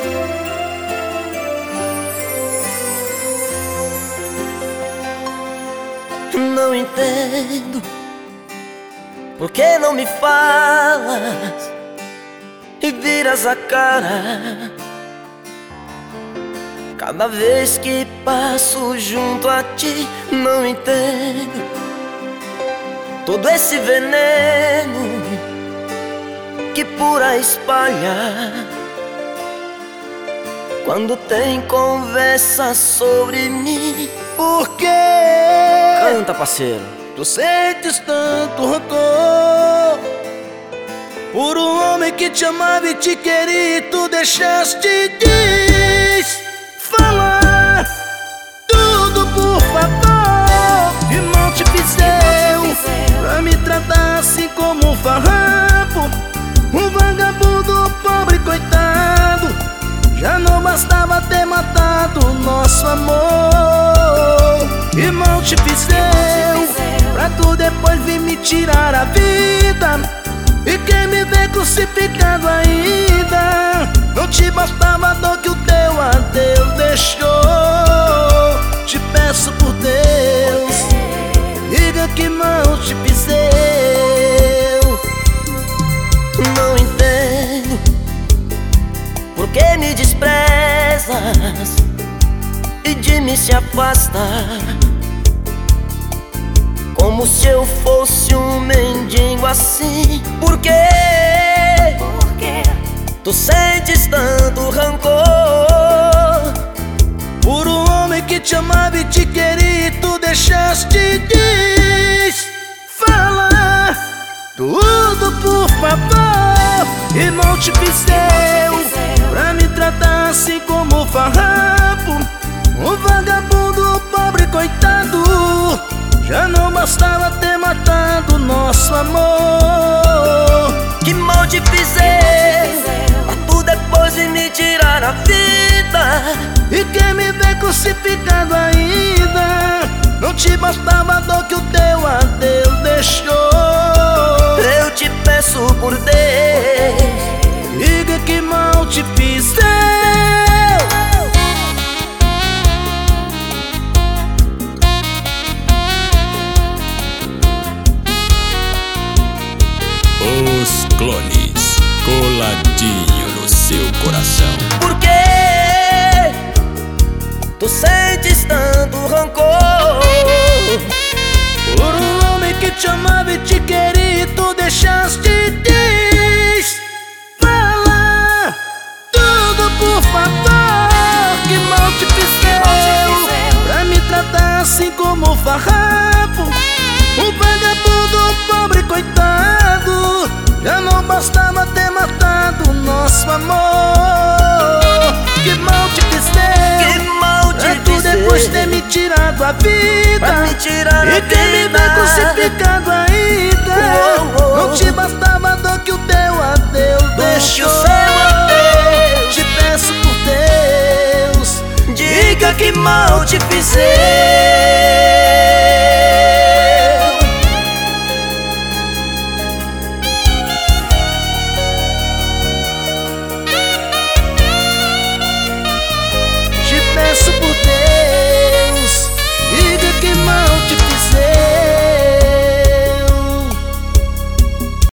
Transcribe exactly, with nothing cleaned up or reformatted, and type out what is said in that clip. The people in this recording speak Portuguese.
Não entendo por que não me falas e viras a cara cada vez que passo junto a ti. Não entendo todo esse veneno que por aí espalha quando tem conversa sobre mim. Por quê? Canta, parceiro. Tu sentes tanto rancor por um homem que te amava e te queria e tu deixaste de falar tudo, por favor. Que mal te fizeram pra me tratar assim como um farrapo, um vagabundo pobre coitado. Já não bastava ter matado o nosso amor. Que mal te fizeram pra tu depois vir me tirar a vida e quem me vê crucificado ainda. Não te bastava a dor que o teu adeus deixou. Te peço por Deus, diga que mal te fiz eu. Não entendo por que me desprezas e de mim se afasta, como se eu fosse um mendigo assim. Por quê? Por quê? Tu sentes tanto rancor por um homem que te amava e te queria e tu deixaste de falar tudo, por favor. E não te fizeram pra me tratar assim como farrapo, um vagabundo pobre coitado. Já não bastava ter matado nosso amor. Que mal te fizeram pra tu depois de me tirar a vida e quem me vê crucificado ainda. Não te bastava a dor que o teu adeus deixou. Eu te peço por Deus, diga que mal te fiz eu. Os Clones, coladinho no seu coração. Por que tu sentes tanto rancor por um homem que te amava e te queria e tu deixaste de falar tudo, por favor. Que mal te fizeram pra me tratar assim como farrapo, um vagabundo pobre coitado. Já não bastava ter matado nosso amor. Que mal te fizeram, que mal te pra tu fizeram depois ter me tirado a vida pra me tirar a e quem me vê crucificado ainda. Oh, oh. Não te bastava a dor que o teu adeus deixou. o seu adeus. Te peço por Deus, diga que mal te fizeram.